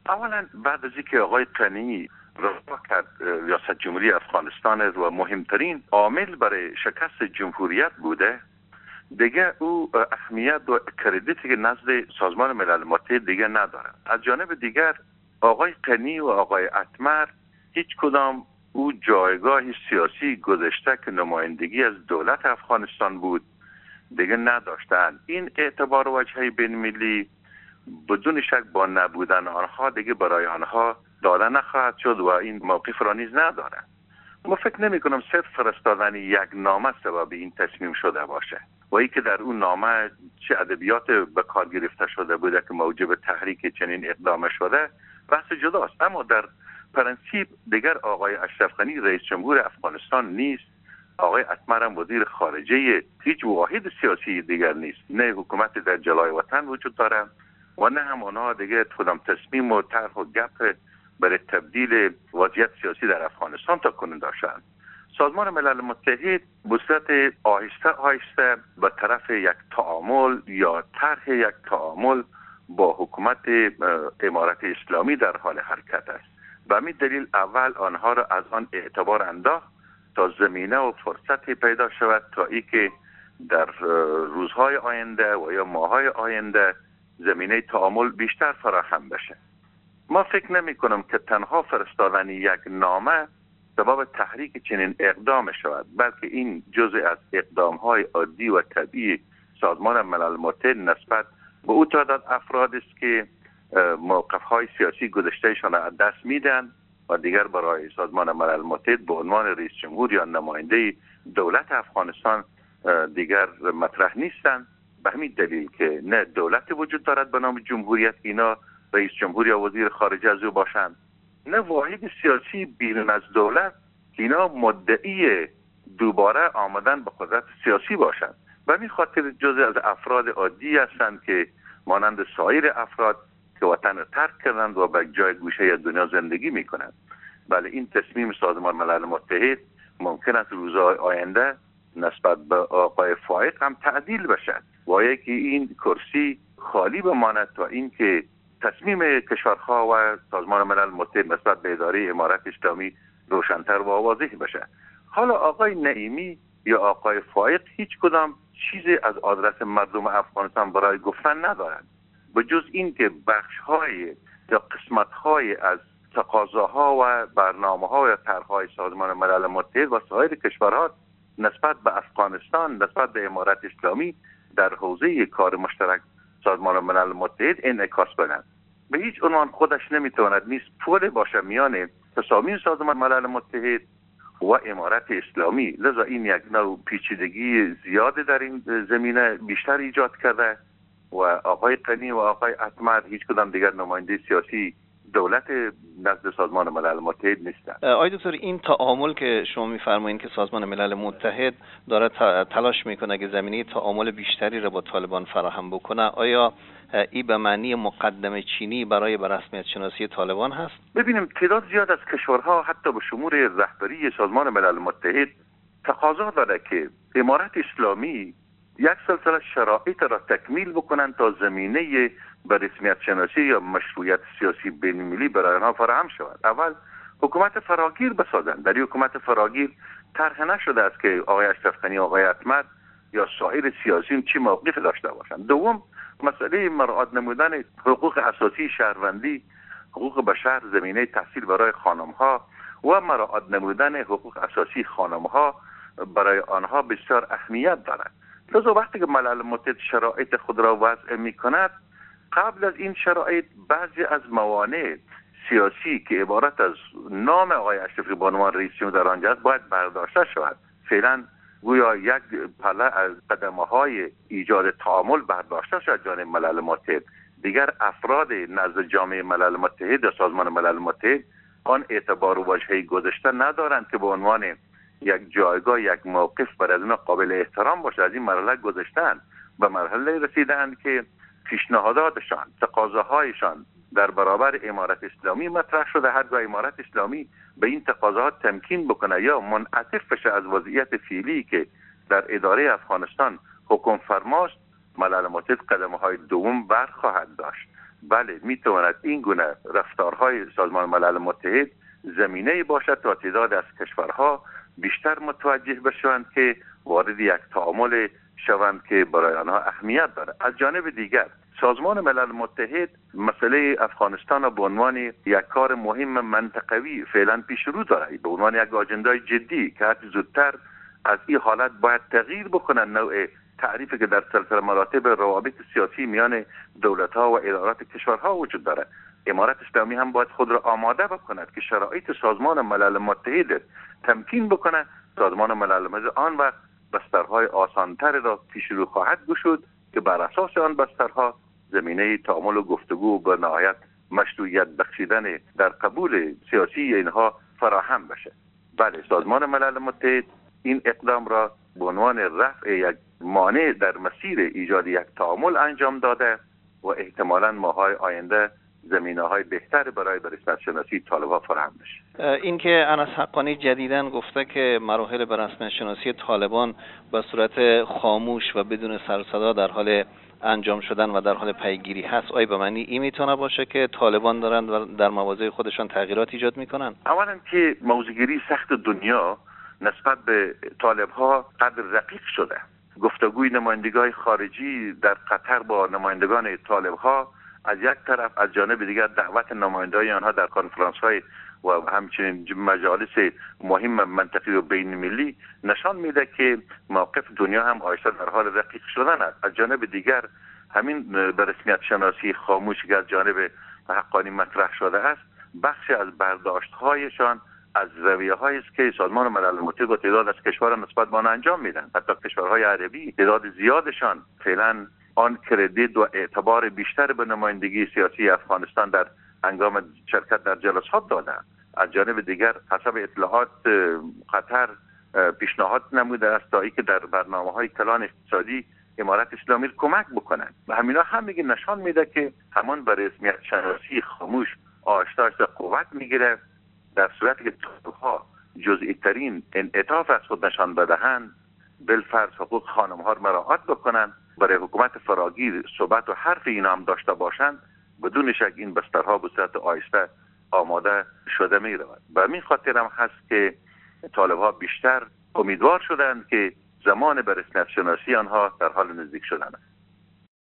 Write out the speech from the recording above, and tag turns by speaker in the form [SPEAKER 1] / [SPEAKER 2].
[SPEAKER 1] اولا بعد از اینکه آقای غنی رها کرد ریاست جمهوری افغانستان و مهمترین عامل برای شکست جمهوریت بوده، دیگه او اهمیت و کردیتی که نزد سازمان ملل متحد دیگه نداره. از جانب دیگر آقای غنی و آقای اتمر هیچ کدام او جایگاه سیاسی گذشته که نمایندگی از دولت افغانستان بود دیگه نداشتند. این اعتبار وجهه بین ملی بدون شک با نبودن آنها دیگه برای آنها داده نخواهد شد و این موقف را نیز ندارند. ما فکر نمی کنم صرف فرستادن یک نامه سبب این تصمیم شده باشه و ای که در اون نامه چه ادبیات به کار گرفته شده بوده که موجب تحریک چنین اقدام شده بحث جداست. اما در پرنسیپ دیگر آقای اشرف غنی رئیس جمهور افغانستان نیست، آقای اتمر هم وزیر خارجه هیچ واحد سیاسی دیگر نیست، نه حکومت در جلای وطن وجود داره و نه هم آنها دیگه کدام تصمیم و طرح و گپ برای تبدیل وضعیت سیاسی در افغانستان تا کنون داشتند. سازمان ملل متحد به صورت آهسته آهسته به طرف یک تعامل یا طرح یک تعامل با حکومت امارت اسلامی در حال حرکت است. به همین دلیل اول آنها را از آن اعتبار انداخت تا زمینه و فرصتی پیدا شود تا ای که در روزهای آینده و یا ماههای آینده زمینه تعامل بیشتر فراهم بشه. ما فکر نمی کنم که تنها فرستادن یک نامه سبب تحریک چنین اقدام شود، بلکه این جزء از اقدام‌های عادی و طبیعی سازمان ملل متحد نسبت به او تعداد افراد است که موقف‌های سیاسی گذشتهشان از دست میدن و دیگر برای سازمان ملل متحد به عنوان رئیس جمهور یا نماینده دولت افغانستان دیگر مطرح نیستند. به همین دلیل که نه دولت وجود دارد به نام جمهوریت اینا رئیس جمهور یا وزیر خارجه از او باشند، نه واحد سیاسی بیرون از دولت که اینا مدعی دوباره آمدن به قدرت سیاسی باشند. به همین خاطر جزء از افراد عادی هستند که مانند سایر افراد که وطن را ترک کردند و به جای گوشه از دنیا زندگی میکنند. بله این تصمیم سازمان ملل متحد ممکن است روزهای آینده نسبت به آقای فائق هم تعدیل بشد و یکی این کرسی خالی بماند تا اینکه تصمیم کشورها و سازمان ملل متحد نسبت به اداره امارت اسلامی روشن‌تر و واضح بشه. حالا آقای نعیمی یا آقای فائق هیچ کدام چیزی از آدرس مردم افغانستان برای گفتن ندارند به جز این که بخش‌های یا قسمت‌های از تقاضاها و برنامه‌ها و طرح‌های سازمان ملل متحد و سایر کشورها نسبت به افغانستان، نسبت به امارت اسلامی در حوزه کار مشترک سازمان ملل متحد انعکاس بدن. به هیچ عنوان خودش نمیتواند نیست پول باشه میان تصامیم سازمان ملل متحد و امارت اسلامی. لذا این یک نوع پیچیدگی زیاد در این زمینه بیشتر ایجاد کرده و آقای غنی و آقای اتمر هیچ کدام دیگر نماینده سیاسی دولت نزد سازمان ملل متحد نیستند.
[SPEAKER 2] آقای دکتر این تعامل که شما میفرمایید که سازمان ملل متحد داره تلاش میکنه که زمینه تعامل بیشتری را با طالبان فراهم بکنه، آیا این به معنی مقدمه چینی برای رسمیت شناسی طالبان هست؟
[SPEAKER 1] ببینیم تعداد زیاد از کشورها حتی به شمول رهبری سازمان ملل متحد تقاضا داره که امارت اسلامی یک سلسله شرایط را تکمیل بکنند تا زمینه به رسمیت شناسی یا مشروعیت سیاسی بین‌المللی برای آنها فراهم شود. اول حکومت فراگیر بسازند. در این حکومت فراگیر طرح نشده است که آقای اشرف غنی، آقای اتمر یا سایر سیاسیون چی موقف داشته باشند. دوم مسئله مراعات نمودن حقوق اساسی شهروندی، حقوق بشر، زمینه تحصیل برای خانم‌ها و مراعات نمودن حقوق اساسی خانم‌ها برای آنها بسیار اهمیت دارد. لذا وقتی که ملل متحد شرایط خود را وضع می‌کند، قبل از این شرایط بعضی از موانع سیاسی که عبارت از نام آقای اشرفی به عنوان رئیس جمهور در آنجا است باید برداشته شود. فعلا گویا یک پله از قدم‌های ایجاد تعامل برداشته شد جانب ملل متحد. دیگر افراد نزد جامعه ملل متحد یا سازمان ملل متحد آن اعتبار و وجهه گذاشته ندارند که به عنوان یک جایگاه، یک موقف برای از اینا قابل احترام باشه. از این مرحله گذشتن، به مرحله رسیدند که پیشنهاداتشان، تقاضاهایشان در برابر امارت اسلامی مطرح شده. هرگاه امارت اسلامی به این تقاضاها تمکین بکنه یا منعطف بشه از وضعیت فعلی که در اداره افغانستان حکم فرماست، ملل متحد قدم‌های دوم برخواهد داشت. بله میتواند این گونه رفتارهای سازمان ملل متحد زمینه باشد تا تعداد از کشورها بیشتر متوجه بشوند که وارد یک تعامل شوند که برای آنها اهمیت دارد. از جانب دیگر سازمان ملل متحد مسئله افغانستان را به عنوان یک کار مهم منطقوی فعلا پیش رو دارد، به عنوان یک آجندای جدی که هر زودتر از این حالت باید تغییر بکنن. نوع تعریفی که در سلسله مراتب روابط سیاسی میان دولت‌ها و ادارات کشورها وجود دارد، امارت اسلامی هم باید خود را آماده بکند که شرایط سازمان ملل متحد تمکین بکند. سازمان ملل متحد آن وقت بسترهای آسانتر را پیش رو خواهد گشود که بر اساس آن بسترها زمینه تعامل و گفتگو به نهایت مشروعیت بخشیدن در قبول سیاسی اینها فراهم بشه. بله، سازمان ملل متحد این اقدام را به عنوان رفع یک مانع در مسیر ایجاد یک تعامل انجام داده و احتمالاً ماهای آینده زمینه‌های بهتر برای رسمیت شناسی طالب‌ها فراهم بشه.
[SPEAKER 2] این که انس حقانی جدیداً گفته که مراحل به رسمیت شناسی طالبان به صورت خاموش و بدون سر و صدا در حال انجام شدن و در حال پیگیری هست، آیا به معنی این میتونه باشه که طالبان دارند و در مواضع خودشان تغییرات ایجاد میکنن؟
[SPEAKER 1] اولا که موضوعگیری سخت دنیا نسبت به طالب‌ها قدر رقیق شده. گفتگوی نمایندگان خارجی در قطر با نمایندگان طالب‌ها از یک طرف، از جانب دیگر دعوت نمایندگان آنها در کنفرانس‌های و همچنین مجالس مهم منطقی و بین‌المللی نشان میده که موقف دنیا هم آهسته در حال رقیق شدن است. از جانب دیگر همین به رسمیت شناسی خاموشی که از جانب حقانی مطرح شده است، بخشی از برداشت‌هایشان از رویه‌هایی است که سازمان ملل متحد و تعداد از کشورها نسبت به آن انجام میدن. حتی کشورهای عربی تعداد زیادشان فعلا آن کردیت و اعتبار بیشتر به نمایندگی سیاسی افغانستان در هنگام شرکت در جلسات دادند. از جانب دیگر حسب اطلاعات قطر پیشنهاد نموده است تا اینکه در برنامه‌های کلان اقتصادی امارت اسلامی کمک بکنند و همینا هم میگه نشان میده که همان به رسمیت شناسی خاموش آهسته آهسته قوت میگیره. در صورتی که طالب‌ها جزئی ترین انعطاف از خود نشان بدهند، بالفرض حقوق خانم‌ها را مراعات بکنند، برای حکومت فراگیر صحبت و حرف اینا هم داشته باشند، بدون شک این بسترها به صورت آهسته آماده شده می رود. به همین خاطر هم هست که طالب‌ها بیشتر امیدوار شدند که زمان به رسمیت شناسی آنها در حال نزدیک شدن است.